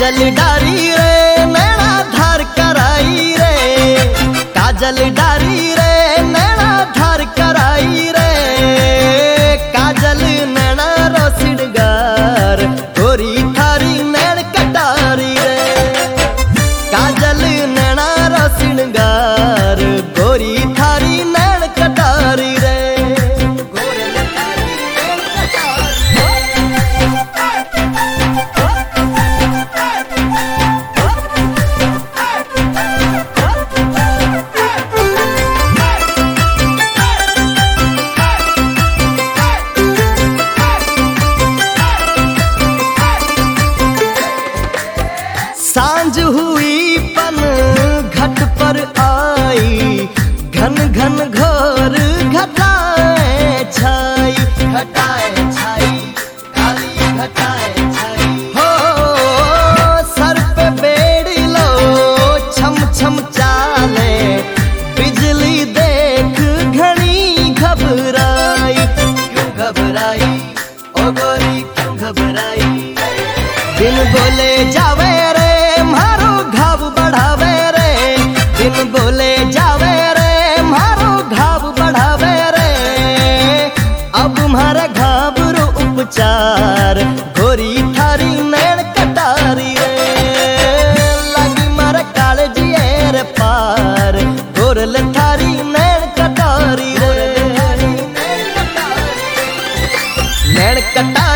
काजल डारी रे नैना धार कराई रे, काजल डारी रे नैना धार कराई रे, काजल नैना रो सिंगार गोरी थारी नैन कटारी रे, काजल नैना रो सिंगार गोरी थारी नैन कटारी रे। सांझ हुई पन घट पर आई, घन घन घोर घटाए छाई, घटाए छाई काली घटाए छाई हो, सर पे बेड़ी लो छम छम चाले, बिजली देख घनी घबराई, क्यों घबराई ओ गोरी क्यों घबराई, बिन बोले जावे रे मारो घाव बढ़ावे रे, बिन बोले जावे रे मारो घाव बढ़ावे रे, अब मारे घाव रो उपचार गोरी थारी नैन कटारी रे, लगी मारे कालजिए रे पार गोरल थारी नैन कटारी रे, नैन कटारी